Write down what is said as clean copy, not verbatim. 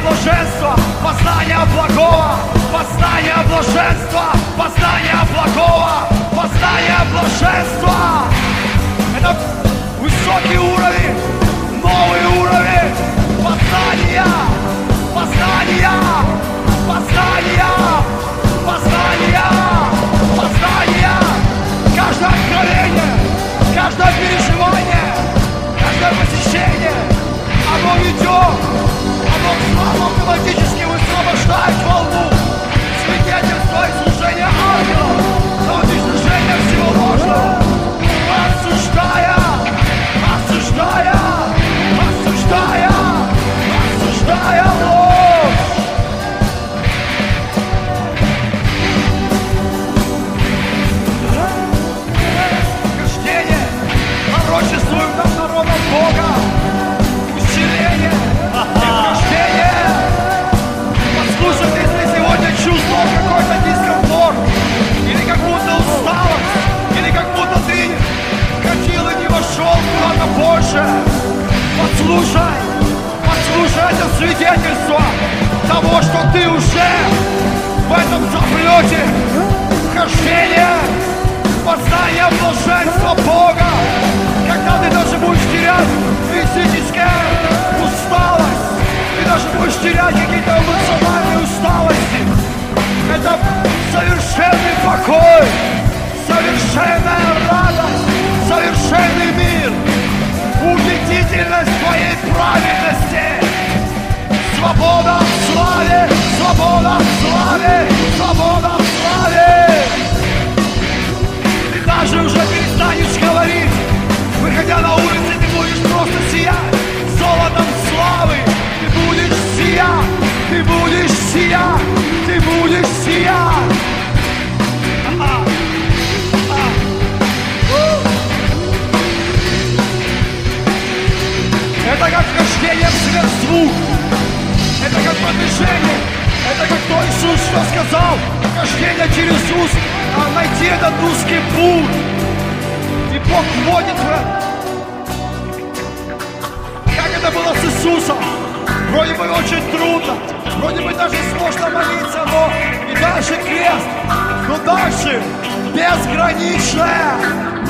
блаженства, познание благого, познание блаженства, познание благого, познание блаженства. Это высокий уровень, новый уровень познания, познания, познания, познания, познания. Каждое откровение, каждое переживание, каждое посещение, оно ведет, оно автоматически высвобождает волну свидетельства и служения ангелов на уничтожение всего ложного, осуждая, осуждая, осуждая, осуждая ложь. Хождение, пророчествуем над народом Бога, усиление, хождение. Послушай, если ты сегодня чувствовал какой-то дискомфорт, или как будто усталость, или как будто ты входил и не вошел куда-то больше, послушай, послушай это свидетельство того, что ты уже в этом заплете хождения, познания блаженства Бога, когда ты даже будешь терять физическую усталость, ты даже будешь терять какие-то эмоциональные усталости. Это совершенный покой, совершенная радость, совершенный мир, убедительность твоей праведности, свобода в славе, свобода в славе, свобода в славе. Ты даже уже перестанешь говорить, выходя на улицу, ты будешь просто сиять золотом славы, ты будешь сиять, ты будешь сиять, ты будешь сиять. Это как хождение в сверхзвук, это как продвижение, это как то Иисус, что сказал, хождение через уст, а найти этот узкий путь, и Бог вводит в это. Как это было с Иисусом? Вроде бы очень трудно, вроде бы даже сложно молиться, но и дальше крест, но дальше безграничное